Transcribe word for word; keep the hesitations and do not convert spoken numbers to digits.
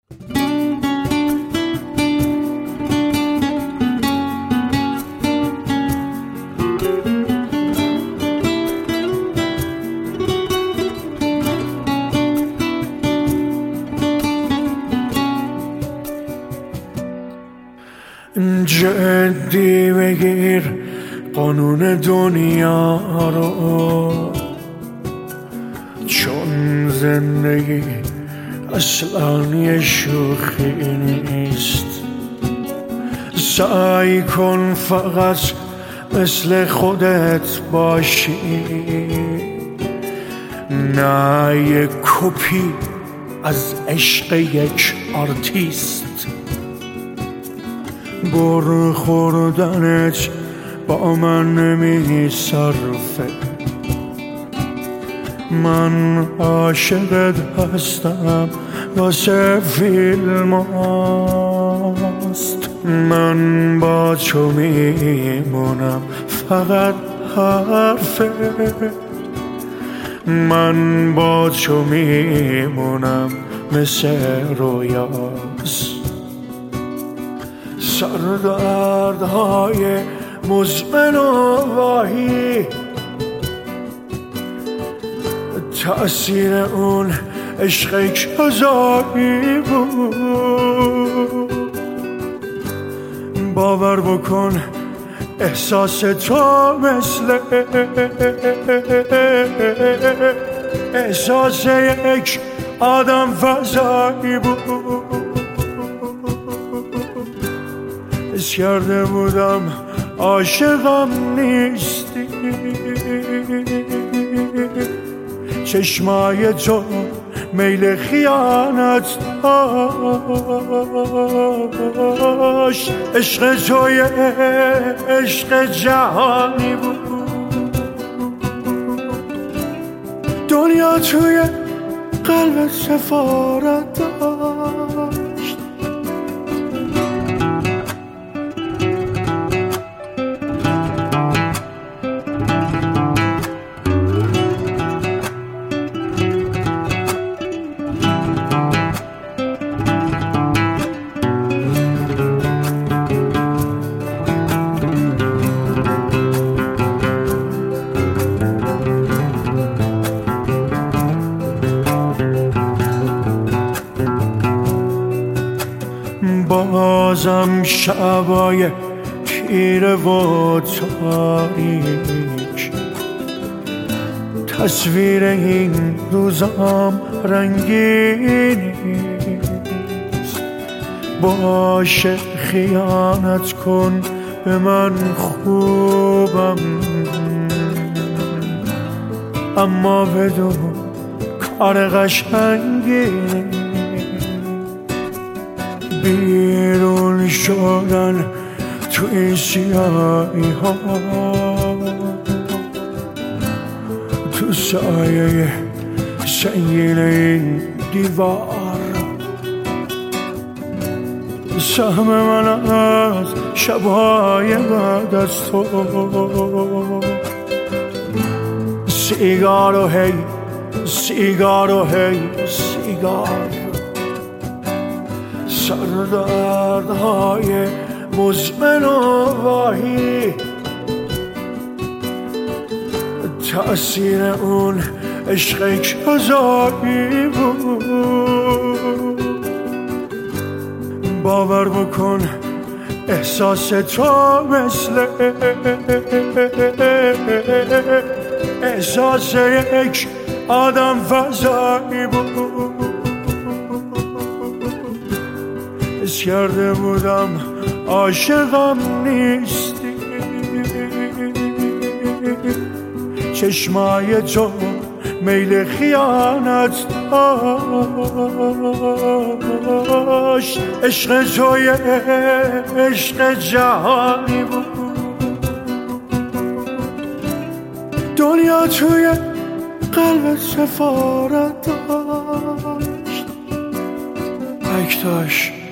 جدی بگیر قانون دنیا رو، چون زندگی اصلا یه شوخی نیست. سعی کن فقط مثل خودت باشی، نه یه کپی از عشق یک آرتیست. گر خوردنت با من نمی صرفه، من عاشقت هستم واسه فیلم هاست. من با تو میمونم فقط حرفه، من با تو میمونم مثل رویاست. سردردهای مزمن و واهی، تأثیر اون عشق کذایی بود. باور بکن احساس تو مثل احساس یک آدم فضایی بود. حس کرده بودم عاشقم نیستی، چشمای تو میل خیانت داشت. عشق توی عشق جهانی بود، دنیا توی قلب سفارت داشت. بازم شبای تیره و تاریک، تصویر این روزام رنگین نیست. باشه خیانت کن به من خوبم، اما بدون کار قشنگی بیرون شدن تو این سیاهی ها، تو سایه سنگین این دیوار. سهم من از شبهای بعد از تو، سیگار و هی سیگار و هی سیگار. سردردهای مزمن و واهی، تأثیر اون عشق کذایی بود. باور بکن احساس تو مثل احساس یک آدم فضایی بود. حس کرده بودم عاشقم نیستی، چشمای تو میل خیانت داشت. عشق توی عشق جهانی بود، دنیا توی قلب سفارت داشت. اکتاش